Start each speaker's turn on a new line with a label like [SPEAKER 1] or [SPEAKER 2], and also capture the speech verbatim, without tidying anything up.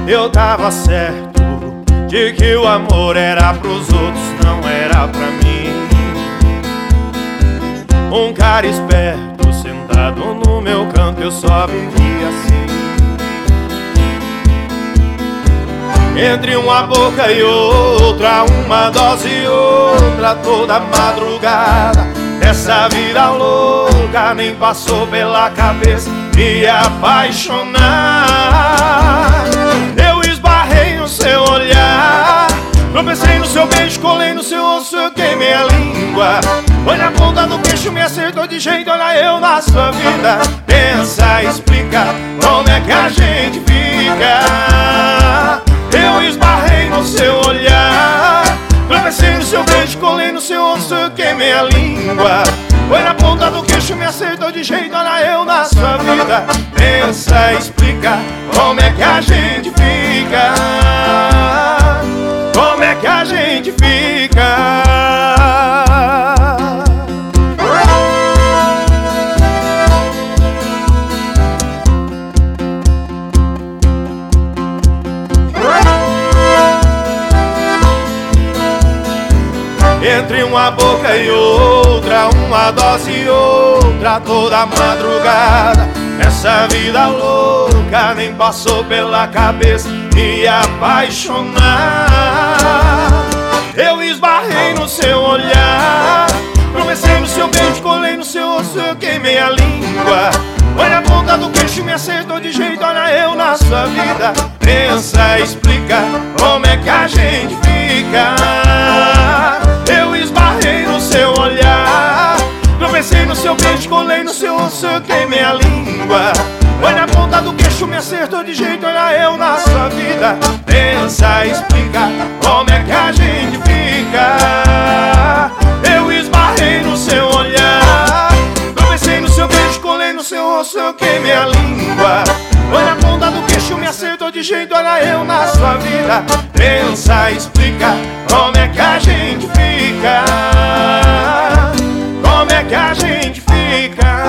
[SPEAKER 1] Eu tava certo de que o amor era pros outros, não era pra mim. Um cara esperto sentado no meu canto, eu só vivia assim. Entre uma boca e outra, uma dose e outra, toda madrugada dessa vida louca, nem passou pela cabeça me apaixonar. Eu esbarrei no seu olhar, tropecei no seu beijo, colei no seu osso, eu queimei a língua. Foi na ponta do queixo, me acertou de jeito, olha eu na sua vida. Pensa, explica, como é que a gente fica? Eu esbarrei no seu olhar, tropecei no seu beijo, colei no seu osso, eu queimei a língua. Foi na ponta do queixo, me acertou de jeito, olha eu na sua vida. Pensa, explica, como é que a gente fica? Como é que a gente fica? Entre uma boca e outra, uma dose e outra, toda madrugada essa vida louca, nem passou pela cabeça me apaixonar. Eu esbarrei no seu olhar, tropecei no seu beijo, colei no seu osso, eu queimei a língua. Foi na ponta do queixo, me acertou de jeito, olha eu na sua vida. Pensa, explica, como é que a gente fica? Eu esbarrei no seu olhar, tropecei no seu beijo, colei no seu osso, eu queimei a língua. Foi na ponta do queixo, me acertou de jeito, olha eu na sua vida. Pensa, explica, como é que a gente fica? Eu esbarrei no seu olhar, tropecei no seu beijo, colei no seu osso, eu queimei a língua. Foi na ponta do queixo, me acertou de jeito, olha eu na sua vida. Pensa, explica, como é que a gente fica? Como é que a gente fica?